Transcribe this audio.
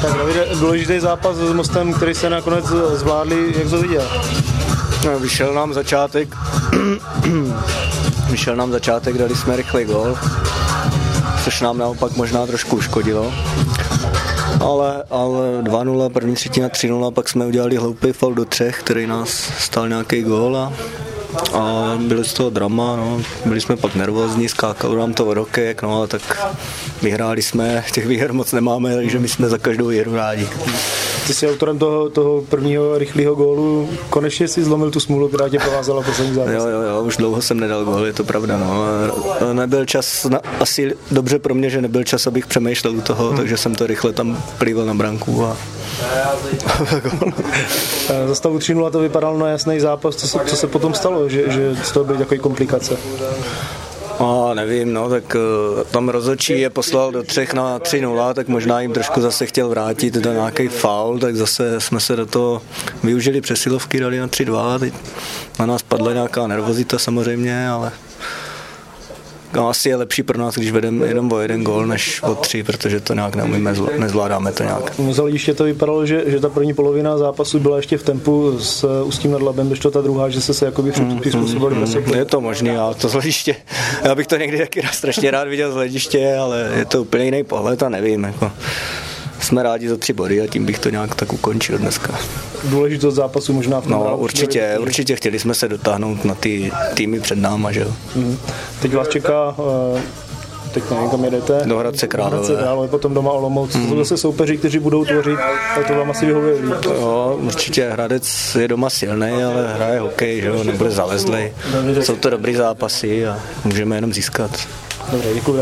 Tak Davide, důležitý zápas s Mostem, který se nakonec zvládli, jak to viděl? No, vyšel nám začátek, dali jsme rychlý gól, což nám naopak možná trošku uškodilo. Ale 2-0, první třetina 3-0, pak jsme udělali hloupý faul do 3, který nás stal nějaký gól a byli z toho drama, no. Byli jsme pak nervózní, skákalo nám to od hokejek, no ale tak vyhráli jsme, těch výher moc nemáme, takže my jsme za každou výhru rádi. Ty jsi autorem toho prvního rychlého gólu, konečně si zlomil tu smůlu, která tě provázela poslední zápas. Jo, už dlouho jsem nedal gól, je to pravda, no. Nebyl čas, asi dobře pro mě, že nebyl čas, abych přemýšlel u toho, takže jsem to rychle tam plýval na branku a za stavu 3-0 to vypadalo na jasný zápas, co se potom stalo, že z toho byly takové komplikace? Nevím, no, tak tam rozhodčí je poslal do 3 na 3-0, tak možná jim trošku zase chtěl vrátit do nějaký faul, tak zase jsme se do toho využili přesilovky, dali na 3-2, teď na nás padla nějaká nervozita samozřejmě, ale asi je lepší pro nás, když vedeme jenom o 1 gól, než o 3, protože to nějak neumíme, nezvládáme to nějak. Za hlediště to vypadalo, že ta první polovina zápasu byla ještě v tempu s Ústím nad Labem, když to ta druhá, že se jakoby přizpůsobili. Je to možný, ale to z hlediště, já bych to někdy taky strašně rád viděl z hlediště, ale je to úplně jiný pohled a nevím, jako. Jsme rádi za 3 body a tím bych to nějak tak ukončil dneska. Důležitost zápasu možná v tom. No, určitě chtěli jsme se dotáhnout na ty týmy před náma, že jo. Teď vás čeká, teď nevím, kam jedete. Do Hradce Králové. Potom doma Olomouc. To jsou zase soupeři, kteří budou tvořit, a to vám asi vyhovuje. Jo, určitě Hradec je doma silný, ale hraje hokej, že jo, nebude zalezlej. Jsou to dobrý zápasy a můžeme jenom získat. Dobře, děkuji.